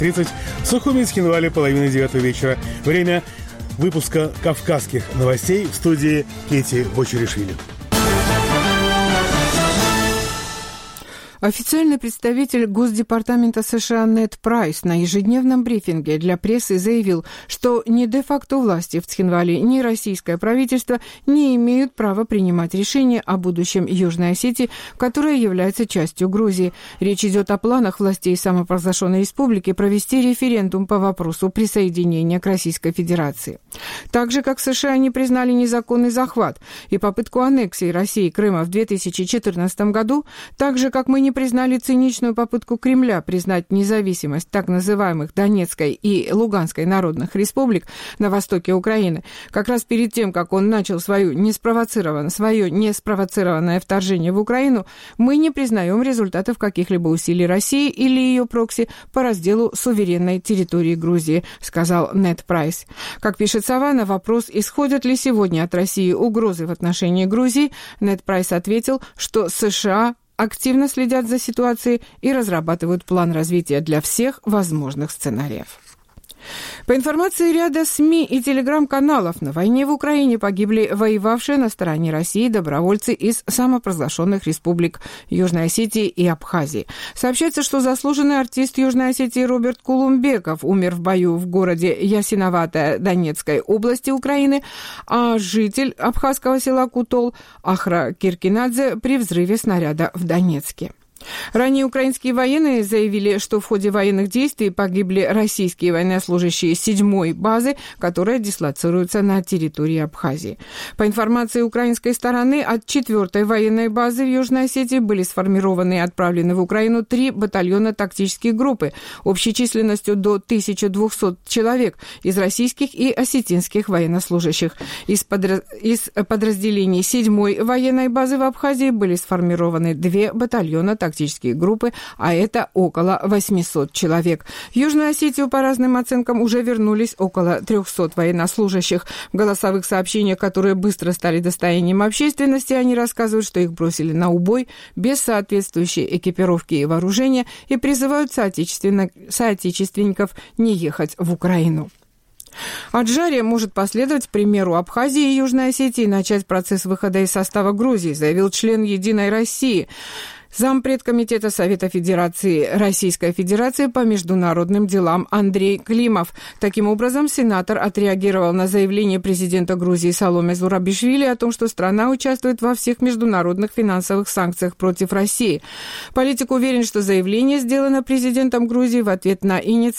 18:30. В Сухуми, Цхинвале, 8:30 вечера. Время выпуска «Кавказских новостей» в студии Кети Бочеришвили. Официальный представитель Госдепартамента США Нед Прайс на ежедневном брифинге для прессы заявил, что ни де-факто власти в Цхинвале, ни российское правительство не имеют права принимать решения о будущем Южной Осетии, которая является частью Грузии. Речь идет о планах властей самопровозглашенной республики провести референдум по вопросу присоединения к Российской Федерации. Так же, как США не признали незаконный захват и попытку аннексии России Крыма в 2014 году, так же, как мы не признали циничную попытку Кремля признать независимость так называемых Донецкой и Луганской народных республик на востоке Украины, как раз перед тем, как он начал свое неспровоцированное вторжение в Украину, мы не признаем результатов каких-либо усилий России или ее прокси по разделу суверенной территории Грузии, сказал Нед Прайс. Как пишет «Сова», на вопрос, исходят ли сегодня от России угрозы в отношении Грузии, Нед Прайс ответил, что США активно следят за ситуацией и разрабатывают план развития для всех возможных сценариев. По информации ряда СМИ и телеграм-каналов, на войне в Украине погибли воевавшие на стороне России добровольцы из самопровозглашенных республик Южной Осетии и Абхазии. Сообщается, что заслуженный артист Южной Осетии Роберт Кулумбеков умер в бою в городе Ясиноватая Донецкой области Украины, а житель абхазского села Кутол Ахра Киркинадзе при взрыве снаряда в Донецке. Ранее украинские военные заявили, что в ходе военных действий погибли российские военнослужащие 7-й базы, которая дислоцируется на территории Абхазии. По информации украинской стороны, от 4-й военной базы в Южной Осетии были сформированы и отправлены в Украину 3 батальона тактических группы общей численностью до 1200 человек из российских и осетинских военнослужащих. Из подразделений 7-й военной базы в Абхазии были сформированы 2 батальона тактических группы, а это около 800 человек. В Южную Осетию, по разным оценкам, уже вернулись около 300 военнослужащих. В голосовых сообщениях, которые быстро стали достоянием общественности, они рассказывают, что их бросили на убой без соответствующей экипировки и вооружения и призывают соотечественников не ехать в Украину. Аджария может последовать примеру Абхазии и Южной Осетии и начать процесс выхода из состава Грузии, заявил член «Единой России», зампред комитета Совета Федерации Российской Федерации по международным делам Андрей Климов. Таким образом, сенатор отреагировал на заявление президента Грузии Саломе Зурабишвили о том, что страна участвует во всех международных финансовых санкциях против России. Политик уверен, что заявление сделано президентом Грузии в ответ на инициативу